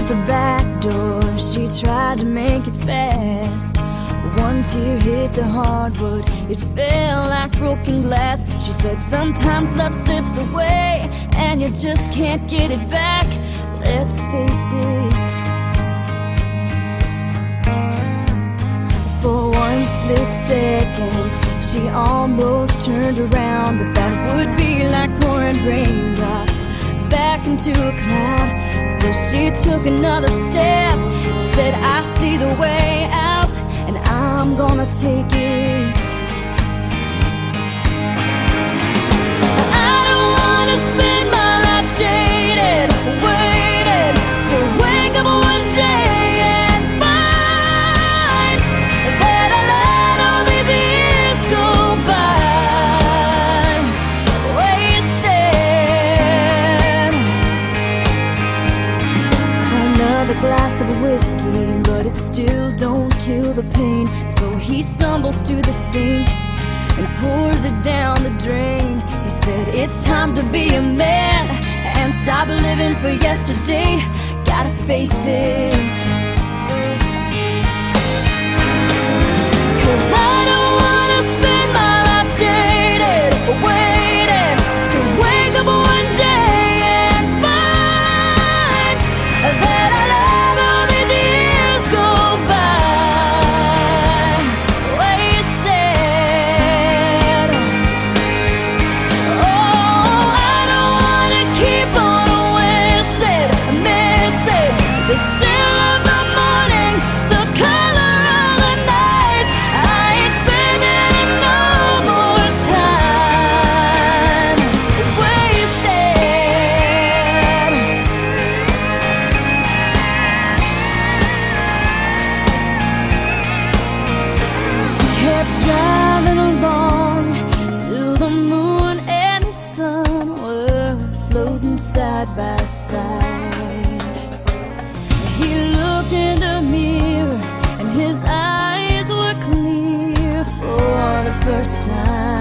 the back door, she tried to make it fast. One tear hit the hardwood, it fell like broken glass. She said sometimes love slips away and you just can't get it back. Let's face it. For one split second, she almost turned around, but that would be like pouring raindrops back into a cloud. So she took another step, said I see the way out, and I'm gonna take it. I don't wanna spend my life jaded, waiting to wake up one day and find that I let all these years go by wasted. Another glass of whiskey, but it still don't kill the pain. So he stumbles to the sink and pours it down the drain. He said it's time to be a man and stop living for yesterday. Gotta face it. 'Cause I don't wanna spend my life jaded, waiting to wake up one day and find that I let all these years go by wasted. Oh, I don't wanna keep on wishing, missing the still of the morning, the color of the night. I ain't spending no more time wasted. She kept driving along till the moon and the sun were floating side by side. He looked in the mirror and his eyes were clear for the first time.